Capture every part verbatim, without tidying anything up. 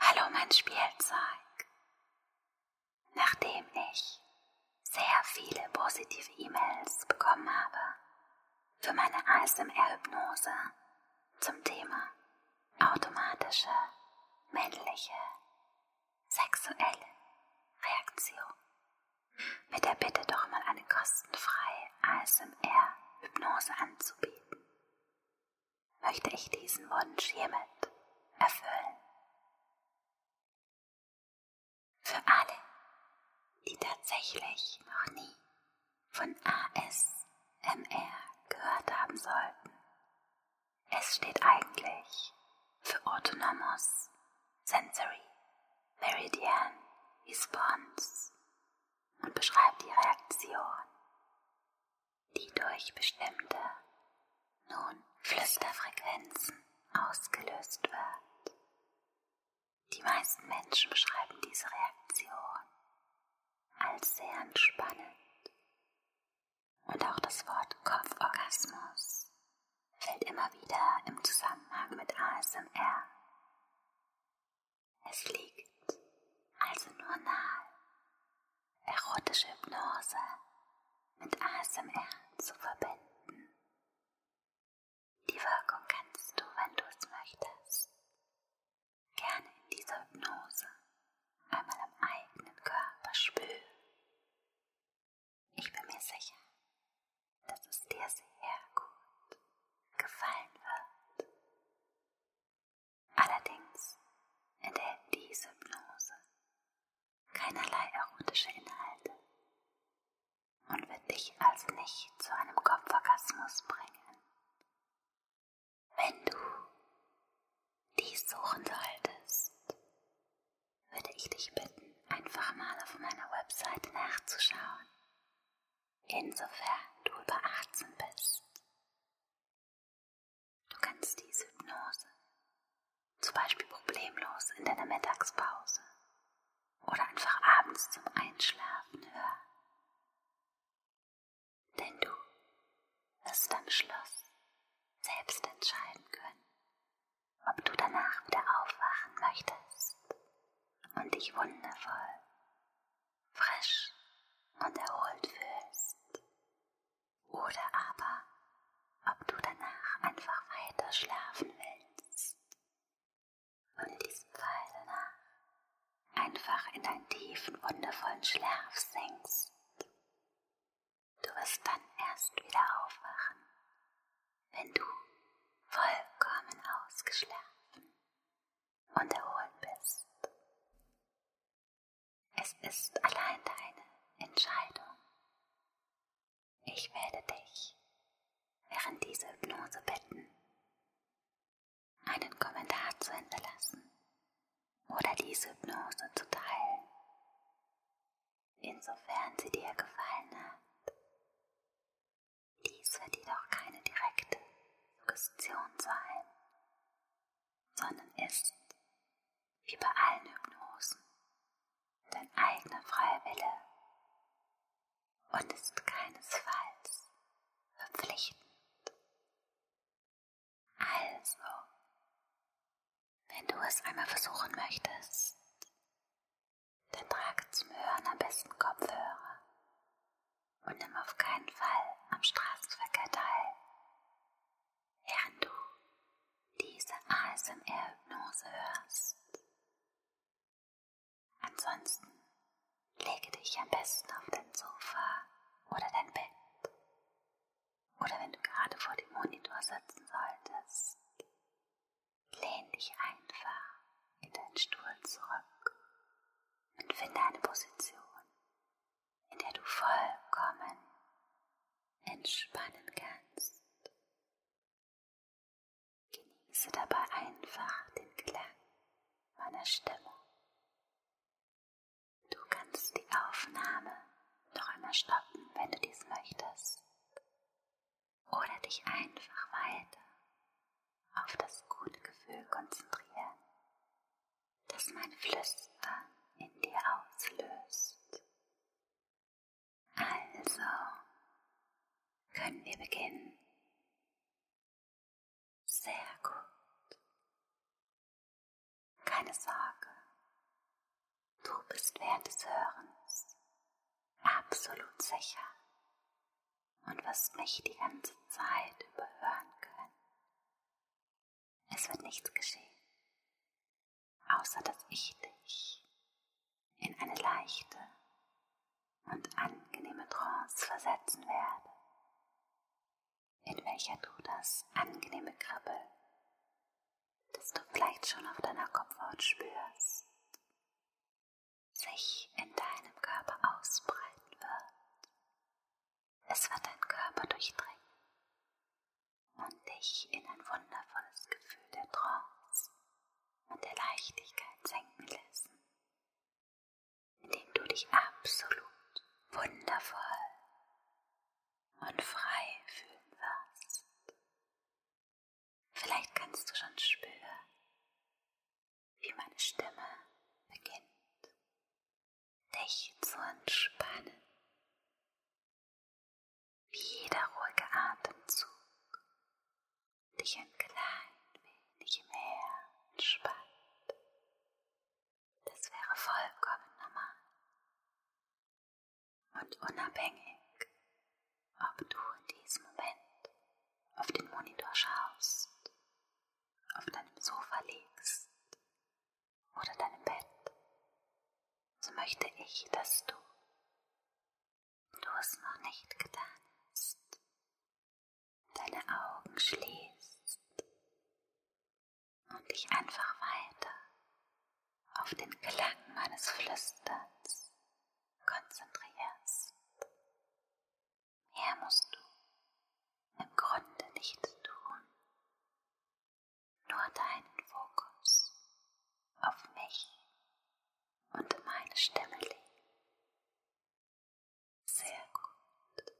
Hallo mein Spielzeug. Nachdem ich sehr viele positive E-Mails bekommen habe für meine A S M R-Hypnose zum Thema automatische, männliche, sexuelle Reaktion, mit der Bitte doch mal eine kostenfreie A S M R-Hypnose anzubieten, möchte ich diesen Wunsch hiermit erfüllen. Für alle, die tatsächlich noch nie von A S M R gehört haben sollten. Es steht eigentlich für Autonomous Sensory Meridian Response und beschreibt die Reaktion, die durch bestimmte, nun Flüsterfrequenzen ausgelöst wird. Die meisten Menschen beschreiben diese Reaktion als sehr entspannend. Und auch das Wort Kopforgasmus fällt immer wieder im Zusammenhang mit A S M R. Es liegt also nur nahe, erotische Hypnose mit A S M R zu verbinden. Die Wirkung kannst du, wenn du es möchtest, gerne in dieser Hypnose einmal am eigenen Körper spüren. Ich bin mir sicher, dass es dir sehr gut gefallen wird. Allerdings enthält diese Hypnose keinerlei erotische Inhalte und wird dich also nicht zu einem Kopforgasmus bringen. Wenn du dies suchen solltest, würde ich dich bitten, einfach mal auf meiner Webseite nachzuschauen, insofern du über achtzehn bist. Du kannst diese Hypnose zum Beispiel problemlos in deiner Mittagspause oder einfach abends zum Einschlafen hören. Denn du wirst am Schluss selbst entscheiden können, ob du danach wieder aufwachen möchtest und dich wundervoll, frisch und erholt fühlst. Oder aber, ob du danach einfach weiter schlafen willst und in diesem Fall danach einfach in einen tiefen, wundervollen Schlaf sinkst. Du wirst dann erst wieder aufwachen, wenn du vollkommen ausgeschlafen und erholt bist. Es ist allein deine Entscheidung. Ich werde dich während dieser Hypnose bitten, einen Kommentar zu hinterlassen oder diese Hypnose zu teilen, insofern sie dir gefallen hat. Dies wird jedoch keine direkte Suggestion sein, sondern ist, wie bei allen Hypnosen, dein eigener freier Wille und ist keinesfalls verpflichtend. Also, wenn du es einmal versuchen möchtest, dann trage zum Hören am besten Kopfhörer und nimm auf keinen Fall am Straßenverkehr teil, während du diese A S M R-Hypnose hörst. Ansonsten lege dich am besten auf dein Sofa oder dein Bett. Oder wenn du gerade vor dem Monitor sitzen solltest, lehn dich einfach in deinen Stuhl zurück und finde eine Position, in der du vollkommen entspannen kannst. Genieße dabei einfach den Klang meiner Stimme. Du kannst die Aufnahme noch einmal stoppen, wenn du dies möchtest. Oder dich einfach weiter auf das gute Gefühl konzentrieren, das mein Flüstern in dir auslöst. Also können wir beginnen. Sehr gut. Keine Sorge, Du bist während des Hörens absolut sicher und wirst mich die ganze Zeit überhören können. Es wird nichts geschehen, außer dass ich dich in eine leichte und angenehme Trance versetzen werde, in welcher du das angenehme Kribbeln, das du vielleicht schon auf deiner Kopfhaut spürst, sich in deinem Körper ausbreiten wird. Es wird deinen Körper durchdringen und dich in ein wundervolles Gefühl der Trance und der Leichtigkeit senken lassen, indem du dich absolut wundervoll und frei fühlen wirst. Vielleicht kannst du schon spüren, wie meine Stimme beginnt, dich zu entspannen, wie jeder ruhige Atemzug dich ein klein wenig mehr entspannt. Das wäre vollkommen normal und unabhängig, ob du in diesem Moment auf den Monitor schaust, auf deinem Sofa liegst oder deinem Bett, so möchte ich, dass du, wenn du es noch nicht getan hast, deine Augen schließt und dich einfach weiter auf den Klang meines Flüsterns konzentrierst. Mehr musst du im Grunde nicht tun, nur deinen Fokus auf mich und meine Stimme legen. Sehr gut.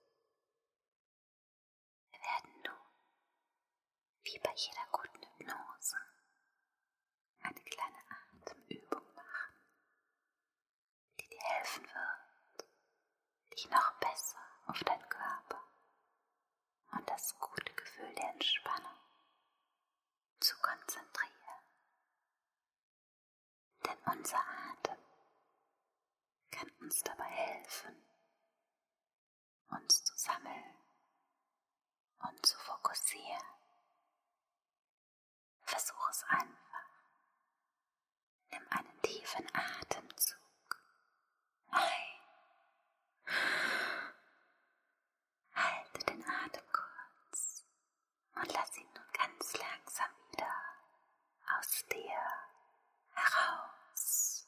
Wir werden nun, wie bei jeder guten Hypnose, eine kleine Atemübung machen, die dir helfen wird, dich noch besser auf deinen Körper und das gute Gefühl der Entspannung zu konzentrieren. Denn unser Atem kann uns dabei helfen, uns zu sammeln und zu fokussieren. Versuch es einfach. Nimm einen tiefen Atemzug ein. Halte den Atem kurz und lass ihn nun ganz langsam wieder aus dir heraus.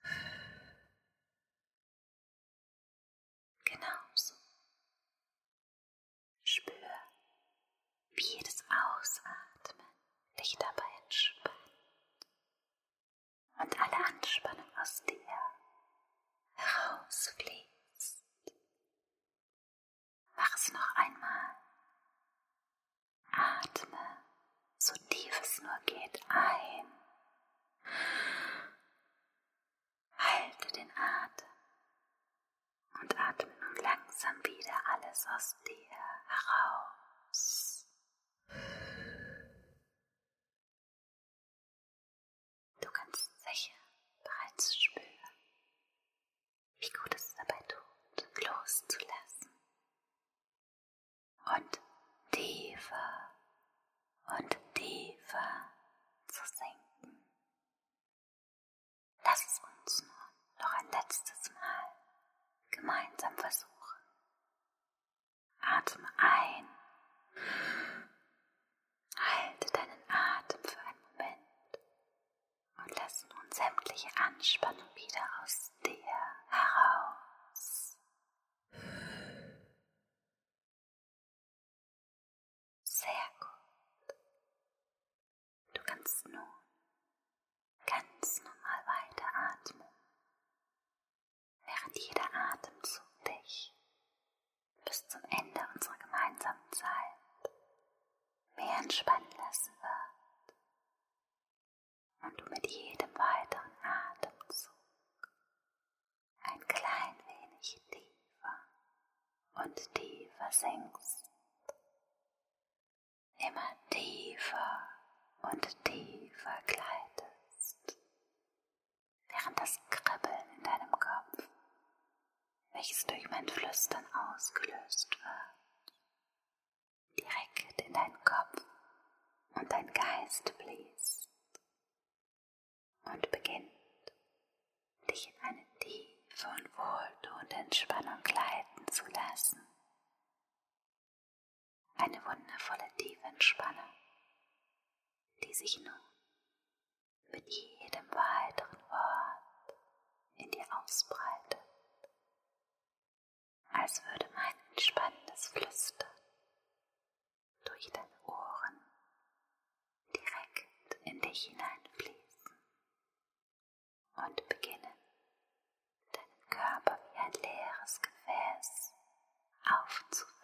Genauso. Spür, wie jedes Ausatmen dich dabei entspannt und alle Anspannung aus dir herausfließt. Mach es noch einmal. Atme, so tief es nur geht, ein. Halte den Atem und atme nun langsam wieder alles aus dir heraus. Du kannst sicher bereits spüren, wie gut es dabei tut, loszulassen und tiefer und tiefer zu sinken. Lass es uns nun noch ein letztes Mal gemeinsam versuchen. Atme ein, halte deinen Atem für einen Moment und lass nun sämtliche Anspannung wieder aus dir heraus. Sehr gut. Du kannst nun ganz normal weiter atmen, während jeder Atemzug dich bis zum Ende unserer gemeinsamen Zeit mehr entspannen lassen wird und du mit jedem weiteren Atemzug ein klein wenig tiefer und tiefer sinkst, immer tiefer und tiefer gleitest, während das Kribbeln welches durch mein Flüstern ausgelöst wird, direkt in deinen Kopf und dein Geist fließt und beginnt, dich in eine tiefe und wohltuende Entspannung gleiten zu lassen. Eine wundervolle tiefe Entspannung, die sich nun mit jedem weiteren Wort in dir ausbreitet, als würde mein entspannendes Flüstern durch deine Ohren direkt in dich hineinfließen und beginnen, deinen Körper wie ein leeres Gefäß aufzufüllen.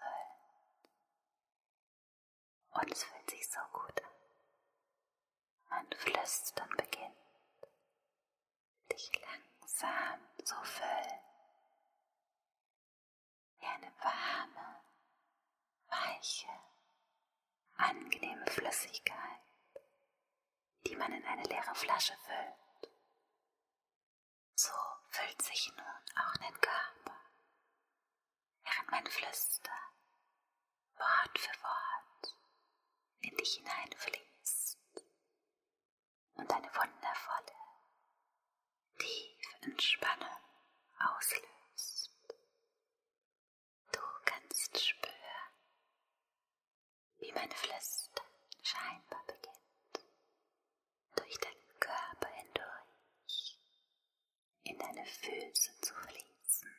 Und es fühlt sich so gut an. Mein Flüstern beginnt, dich langsam zu füllen, wie eine warme, weiche, angenehme Flüssigkeit, die man in eine leere Flasche füllt. So füllt sich nun auch dein Körper, während mein Flüstern Wort für Wort in dich hineinfließt und eine wundervolle, tiefe Entspannung auslöst. Du kannst spüren, wie mein Flüstern scheinbar beginnt, durch deinen Körper hindurch in deine Füße zu fließen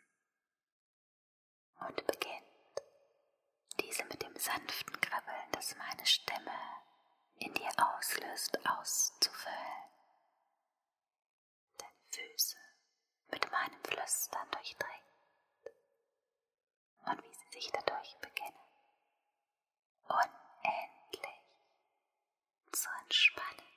und beginnt, diese mit dem sanften Krabbeln, das meine Stimme in dir auslöst, auszufüllen. Deine Füße mit meinem Flüstern durchdringt und wie sie sich dadurch beginnen, unendlich zu entspannen,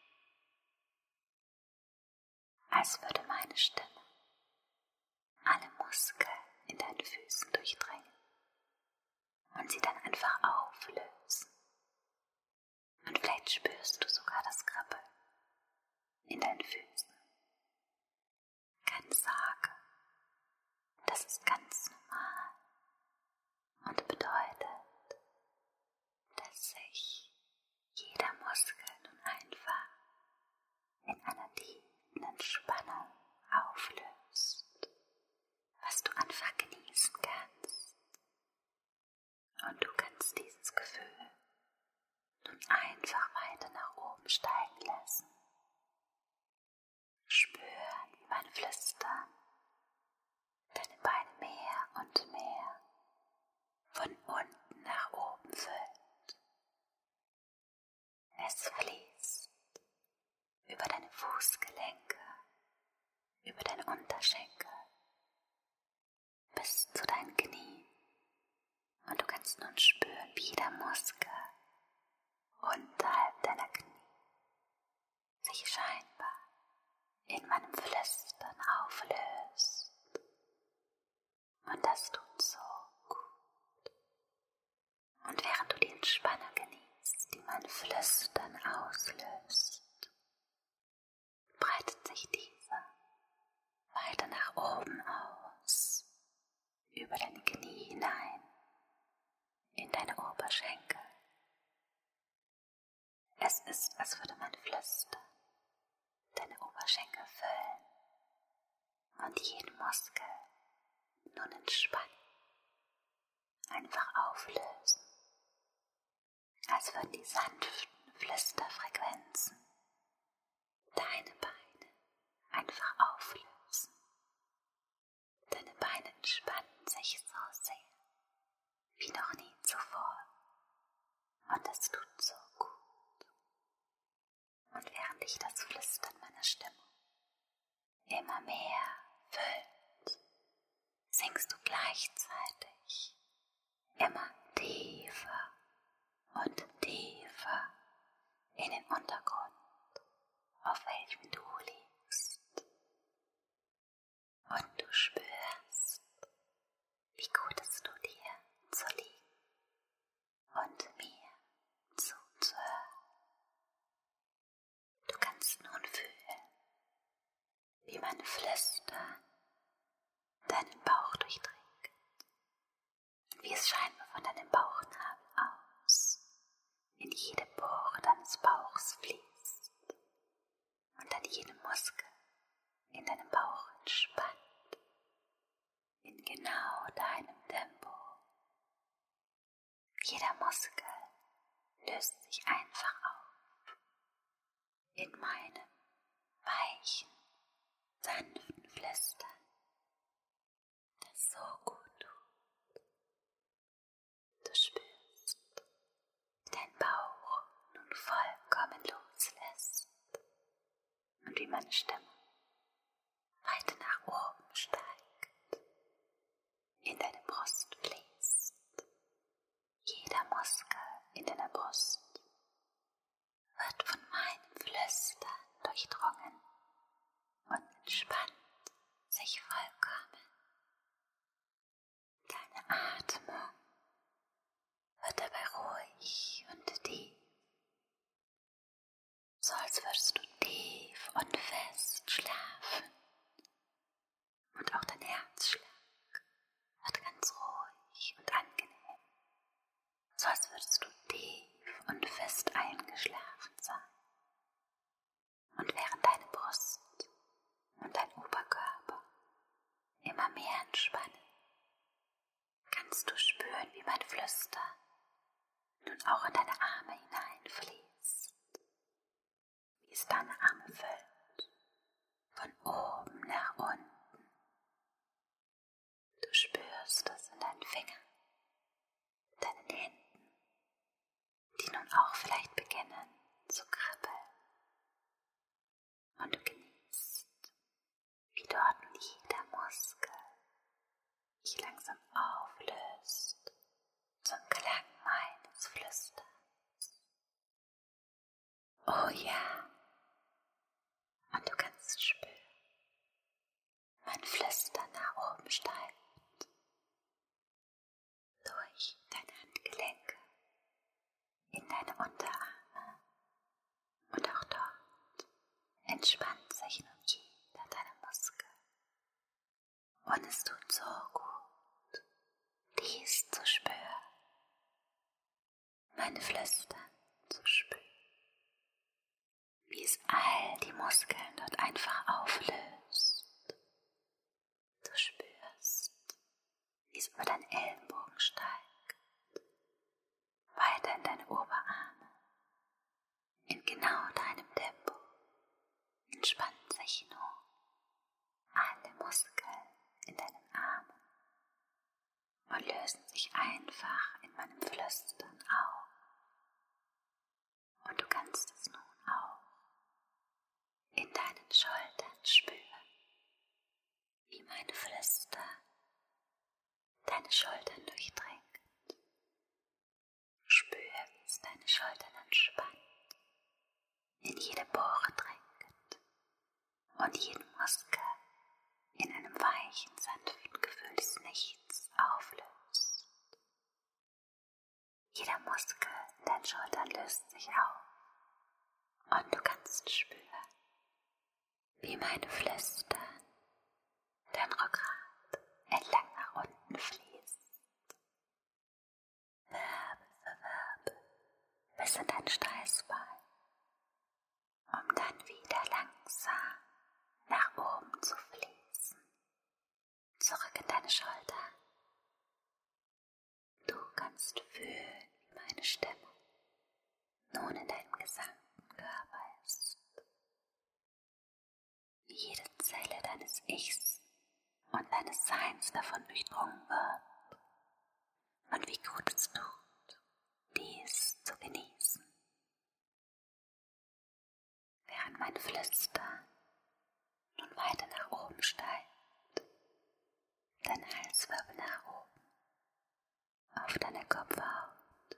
als würde meine Stimme alle Muskeln in deinen Füßen durchdringen und sie dann einfach auflösen. Und vielleicht spürst du sogar das Kribbeln in deinen Füßen. Keine Sorge, das ist ganz normal und bedeutet, dass sich jeder Muskel nun einfach in einer tiefen Entspannung auflöst, was du einfach genießen kannst. Und du kannst dieses Gefühl nun einfach weiter nach oben steigen lassen. Spüren, wie mein Flüstern deine Beine mehr und mehr von unten nach oben füllt. Es fließt über deine Fußgelenke, über deine Unterschenkel bis zu deinen Knien. Und du kannst nun spüren, wie der Muskel unterhalb deiner Knie sich scheinbar in meinem Flüstern auflöst. Und das tut so gut. Und während du die Entspannung genießt, die mein Flüstern auslöst, breitet sich diese weiter nach oben aus, über deine Knie hinein, in deine Oberschenkel. Es ist, als würde mein Flüstern deine Oberschenkel füllen und jeden Muskel nun entspannen, einfach auflösen, als würden die sanften Flüsterfrequenzen deine Beine einfach auflösen. Deine Beine entspannen sich so sehr, wie noch nie zuvor. Und das tut so gut. Und während dich das Flüstern meiner Stimme immer mehr füllt, sinkst du gleichzeitig immer tiefer und tiefer in den Untergrund, auf welchem du liegst. Und du spürst, wie gut es tut dir zu liegen und mir zuzuhören. Du kannst nun fühlen, wie mein Flüstern deinen Bauch durchdringt wie es scheinbar von deinem Bauchnabel aus in jede Pore deines Bauchs fließt und dann jede Muskel in deinem Bauch entspannt, in genau deinem Tempo. Jeder Muskel löst sich einfach auf in meinem weichen, sanften Flüstern, das so gut tut. Du spürst, wie dein Bauch nun vollkommen loslässt und wie meine Stimme weiter nach oben steigt, in deine Brust fließt. Jeder Muskel in deiner Brust wird von meinem Flüstern durchdrungen und entspannt sich vollkommen. Deine Atmung wird dabei ruhig und tief, so als würdest du tief und fest schlafen. Und auch dein Herzschlag wird ganz ruhig und angenehm, so als würdest du tief und fest eingeschlafen sein. Und während deine Brust und dein Oberkörper immer mehr entspannen, kannst du spüren, wie mein Flüstern nun auch in deine Arme hineinfließt, wie es deine Arme füllt, von oben nach unten. Du spürst es in deinen Fingern, deinen Händen, die nun auch vielleicht beginnen zu krabbeln. Und du genießt, wie dort nun jeder Muskel sich langsam auflöst zum Klang meines Flüsterns. Oh ja, und du kannst spüren, mein Flüstern nach oben steigt, durch deine Handgelenke, in deine Unterarme, und auch dort entspannt sich nun jeder deiner Muskeln. Und es tut so gut, dies zu spüren, meine Flüstern zu spüren, wie es all die Muskeln dort einfach auflöst. Du spürst, wie es über deinen Ellenbogen steigt, weiter in deine Oberarme, in genau deinem Tempo entspannen sich nun alle Muskeln in deinen Armen und lösen sich einfach in meinem Flüstern auf. Und du kannst es nun auch in deinen Schultern spüren, wie mein Flüstern deine Schultern durchdringt. Spür, wie es deine Schultern entspannt, in jede Pore dringt und jeden Muskel in einem weichen, sanften Gefühl des Nichts auflöst. Jeder Muskel in deinen Schultern löst sich auf und du kannst spüren, wie meine Flüstern dein Rückgrat entlang nach unten fließt. Wirbel für Wirbel bis in dein Steißbein, um dann wieder langsam nach oben zu fließen, zurück in deine Schultern. Du kannst fühlen, wie meine Stimme nun in deinem gesamten Körper ist, wie jede Zelle deines Ichs und deines Seins davon durchdrungen wird und wie gut es tut, dies zu genießen. Während mein Flüstern nun weiter nach oben steigt, dein Halswirbel nach oben, auf deine Kopfhaut.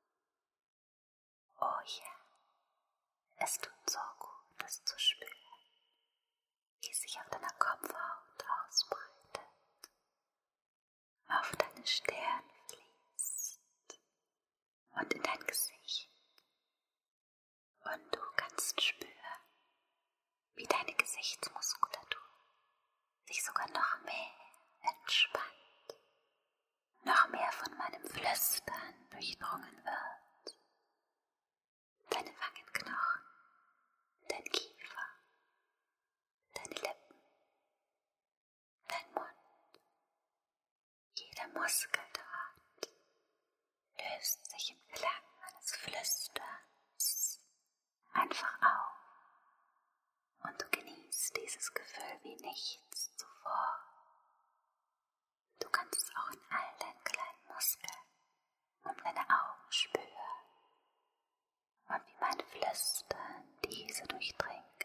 Oh ja, es tut so gut, es zu spüren, wie es sich auf deiner Kopfhaut ausbreitet, auf deine Stirn fließt und in dein Gesicht. Und du kannst spüren, wie deine Gesichtsmuskulatur sich sogar noch mehr entspannt, noch mehr von Flüstern durchdrungen wird. Deine Wangenknochen, dein Kiefer, deine Lippen, dein Mund, jeder Muskel dort löst sich im Klang eines Flüsterns einfach auf und du genießt dieses Gefühl wie nichts zuvor. Du kannst es auch in all deinen kleinen Muskeln um deine Augen spüren und wie mein Flüstern diese durchdringt.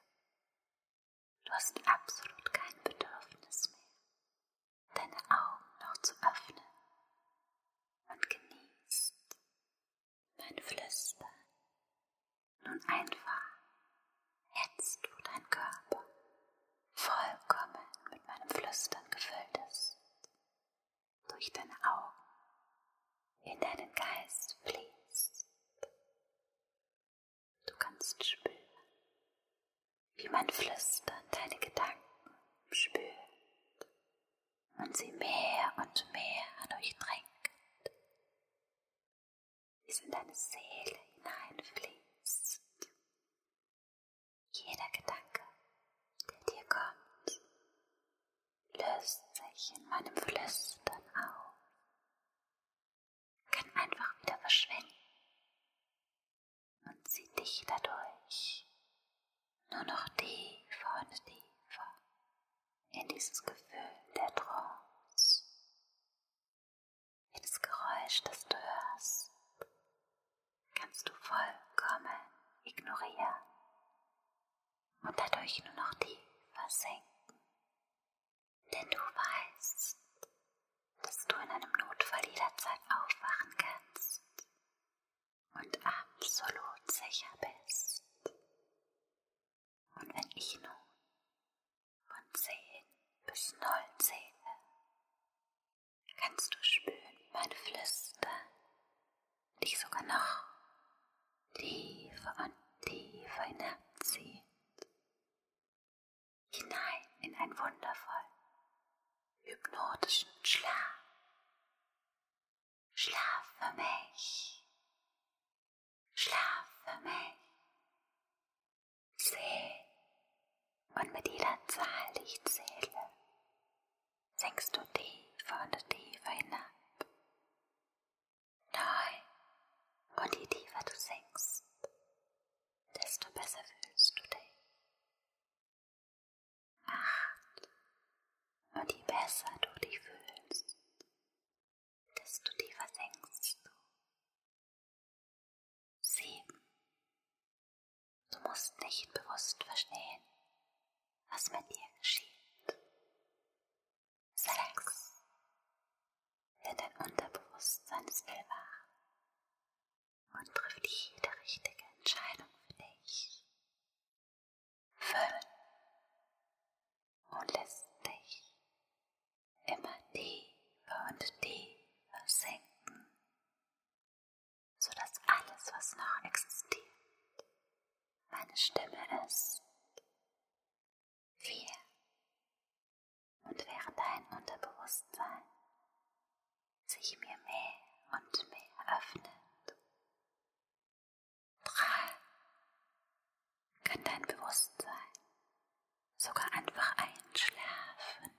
Du hast absolut kein Bedürfnis mehr, deine Augen noch zu öffnen und genießt mein Flüstern. Nun einfach, jetzt wo dein Körper vollkommen mit meinem Flüstern gefüllt ist, durch deine Augen in deinen Geist fließt. Du kannst spüren, wie mein Flüstern deine Gedanken spürt und sie mehr und mehr durchdringt, wie es in deine Seele hineinfließt. Jeder Gedanke, der dir kommt, löst sich in meinem Flüstern auf, kann einfach wieder verschwinden und zieht dich dadurch nur noch tiefer und tiefer in dieses Gefühl der Trance. Jedes Geräusch, das du hörst, kannst du vollkommen ignorieren und dadurch nur noch tiefer sinken, denn du weißt, dass du in einem Notfall jederzeit aufwachen kannst und absolut sicher bist. Und wenn ich nun von zehn bis null zähle, kannst du spüren, wie mein Flüstern dich sogar noch tiefer und tiefer hinabzieht, hinein in einen wundervollen, hypnotischen Schlaf. Schlaf für mich, schlaf für mich. Zähl und mit jeder Zahl, die ich zähle, sinkst du tiefer und tiefer hinab. Neun. Und je tiefer du sinkst, desto besser fühlst du dich. Acht. Und je besser du dich fühlst, desto tiefer sinkst du. Sieben. Du musst nicht bewusst verstehen, was mit dir geschieht. Sechs. Denn dein Unterbewusstsein ist hellwach und trifft jede richtige Entscheidung für dich. Fünf. Und lässt dich immer tiefer und tiefer sinken, sodass alles, was noch existiert, meine Stimme ist. Vier. Und während dein Unterbewusstsein sich mir mehr und mehr öffnet, drei, kann dein Bewusstsein sogar einfach einschlafen.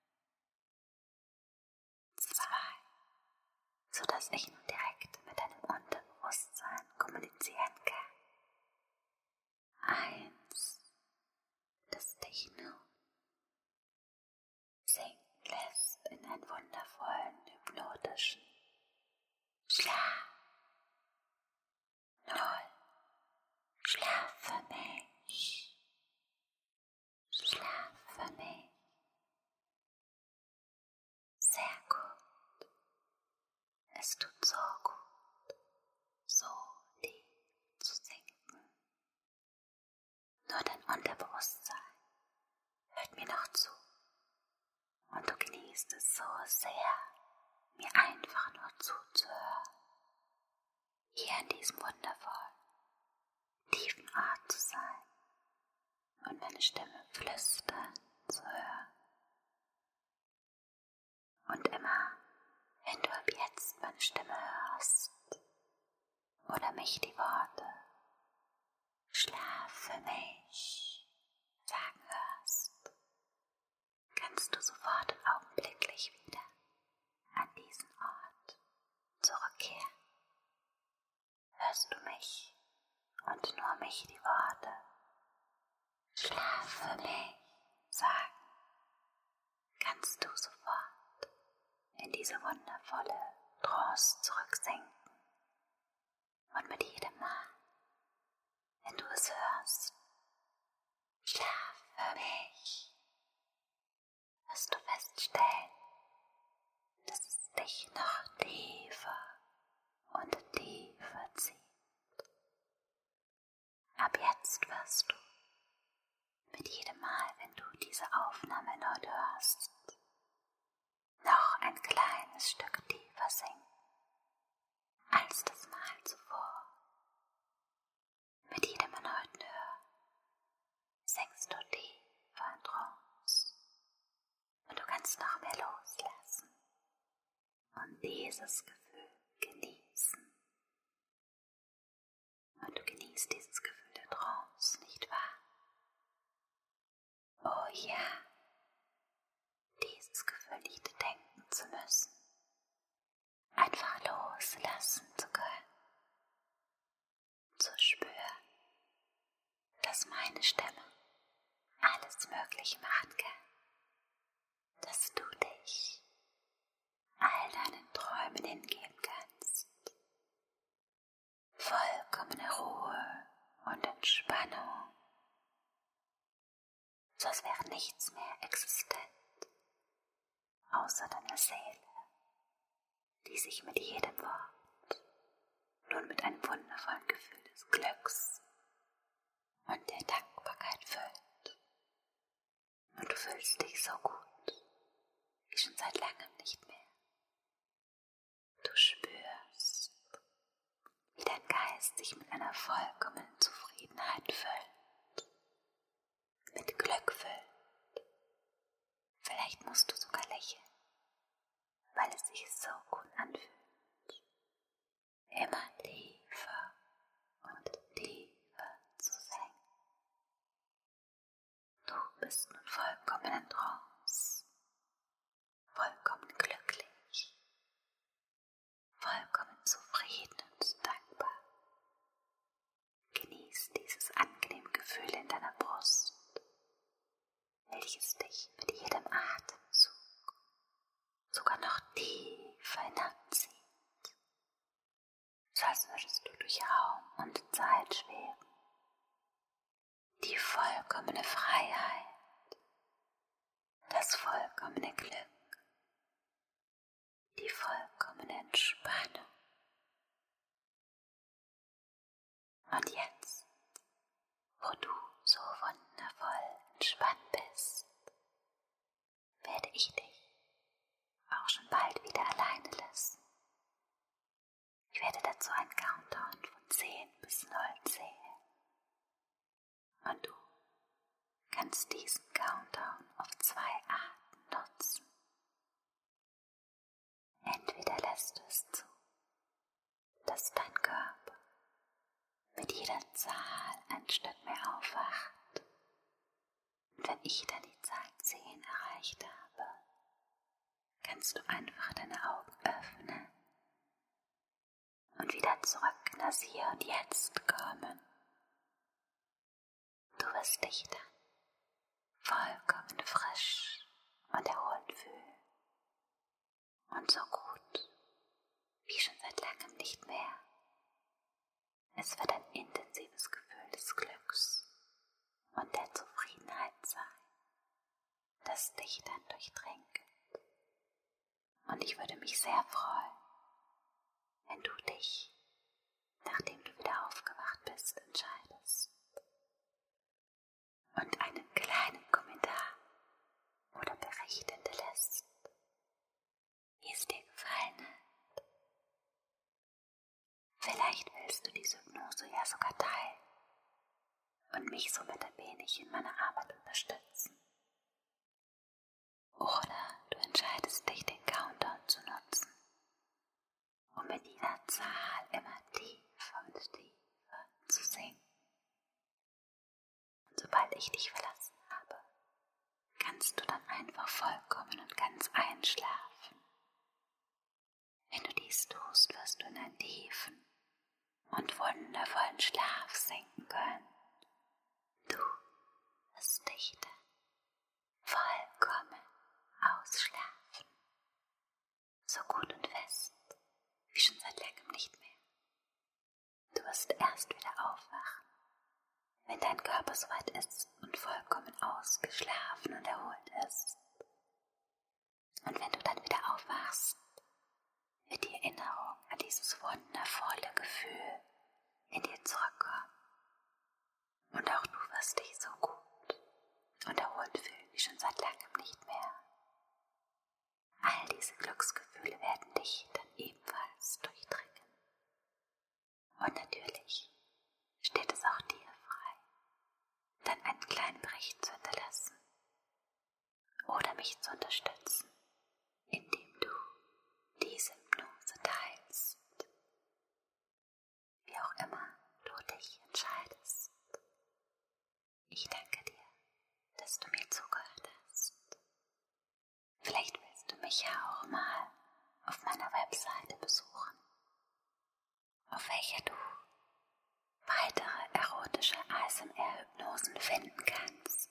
Zwei, sodass ich nun direkt mit deinem Unterbewusstsein kommunizieren kann. Eins, das dich nun sinken lässt in einen wundervollen, hypnotischen Schlaf. Null, schlaf für mich, schlaf für mich. Sehr gut, es tut so gut, so tief zu sinken. Nur dein Unterbewusstsein hört mir noch zu und du genießt es so sehr, mir einfach nur zuzuhören. Hier in diesem wundervollen, tiefen Ort zu sein und meine Stimme flüstern zu hören. Und immer, wenn du ab jetzt meine hörst oder mich die Worte Schlaf für mich sagen hörst, kannst du sofort und augenblicklich wieder an diesen Ort zurückkehren. Hörst du mich und nur mich die Worte Schlaf für mich sagen, kannst du sofort in diese wundervolle Trance zurücksinken. Und mit jedem Mal, wenn du es hörst, Schlaf für mich, wirst du feststellen, dass es dich noch tiefer und tiefer zieht. Ab jetzt wirst du mit jedem Mal, wenn du diese Aufnahme erneut hörst, noch ein kleines Stück tiefer sinken als das Mal zuvor. Mit jedem erneuten Hören sinkst du tiefer in Trance und du kannst noch mehr loslassen und dieses Gefühl genießen. Und du genießt dieses Gefühl der Trance, nicht wahr? Oh ja, dieses Gefühl nicht denken zu müssen, einfach loslassen zu können, zu spüren, dass meine Stimme alles möglich machen kann, dass du dich all deinen Träumen hingeben kannst, vollkommene Ruhe und Entspannung, so als wäre nichts mehr existent, außer deiner Seele, die sich mit jedem Wort nun mit einem wundervollen Gefühl des Glücks und der Dankbarkeit füllt. Und du fühlst dich so gut, wie schon seit langem nicht mehr. Du spürst, wie dein Geist sich mit einer vollkommenen Zufriedenheit füllt, mit Glück füllt. Vielleicht musst du sogar lächeln, weil es sich so gut anfühlt, immer tiefer und tiefer zu senken. Du bist nun vollkommen in Trance, vollkommen glücklich, vollkommen zufrieden und dankbar. Genieß dieses angenehme Gefühl in deiner Brust, welches dich mit jedem Atemzug sogar noch tiefer hinabzieht, so als würdest du durch Raum und Zeit schweben. Die vollkommene Freiheit, das vollkommene Glück, die vollkommene Entspannung. Und jetzt, wo du so wundervoll entspannt bist, werde ich dich auch schon bald wieder alleine lassen. Ich werde dazu einen Countdown von zehn bis null zählen. Und du kannst diesen Countdown auf zwei Arten nutzen. Entweder lässt du es zu, dass dein Körper mit jeder Zahl ein Stück mehr aufwacht. Und wenn ich dann die Zahl zehn erreicht habe, kannst du einfach deine Augen öffnen und wieder zurück in das Hier und Jetzt kommen. Du wirst dich dann vollkommen frisch und erholt fühlen und so gut wie schon seit langem nicht mehr. Es wird ein intensives Gefühl des Glücks und der Zufriedenheit sein, das dich dann durchdringt. Und ich würde mich sehr freuen, wenn du dich, nachdem du wieder aufgewacht bist, entscheidest und einen kleinen Kommentar oder Bericht hinterlässt, wie es dir gefallen hat. Vielleicht willst du diese Hypnose ja sogar teilen und mich somit ein wenig in meiner Arbeit unterstützen. Oder du entscheidest dich, den Countdown zu nutzen, um mit dieser ich dich verlassen habe, kannst du dann einfach vollkommen und ganz einschlafen. Wenn du dies tust, wirst du in einen tiefen und wundervollen Schlaf sinken können. Du wirst dich dann vollkommen ausschlafen, so gut und fest wie schon seit langem nicht mehr. Du wirst erst wieder aufwachen, wenn dein Körper soweit ist und vollkommen ausgeschlafen und erholt ist. Und wenn du dann wieder aufwachst, wird die Erinnerung an dieses wundervolle Gefühl in dir zurückkommen. Und auch du wirst dich so gut und erholt fühlen wie schon seit langem nicht mehr. All diese Glücksgefühle werden dich dann ebenfalls durchdringen. Und natürlich steht es auch dir frei, dann einen kleinen Bericht zu hinterlassen oder mich zu unterstützen, indem du diese Hypnose teilst. Wie auch immer du dich entscheidest. Ich danke dir, dass du mir zugehört hast. Vielleicht willst du mich ja auch mal auf meiner Webseite besuchen, auf welcher du weitere erotische A S M R-Hypnosen finden kannst.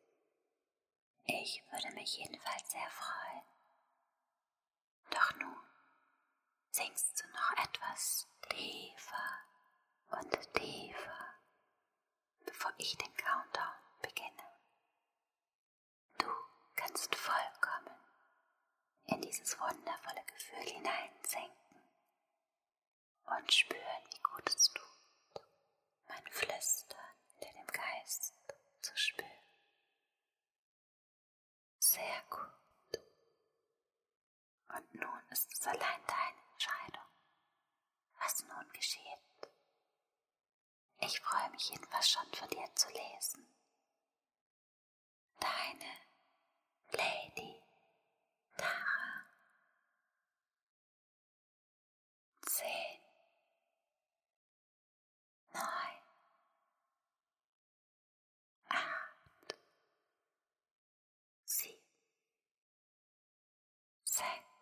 Ich würde mich jedenfalls sehr freuen. Doch nun sinkst du noch etwas tiefer und tiefer, bevor ich den Countdown beginne. Du kannst vollkommen in dieses wundervolle Gefühl hineinsinken und spüren, wie gut es tut, mein Flüstern hinter dem Geist zu spüren. Sehr gut. Und nun ist es allein deine Entscheidung, was nun geschieht. Ich freue mich jedenfalls schon von dir zu lesen. Deine Lady Tara. Zehn, neun, acht, sieben, sechs,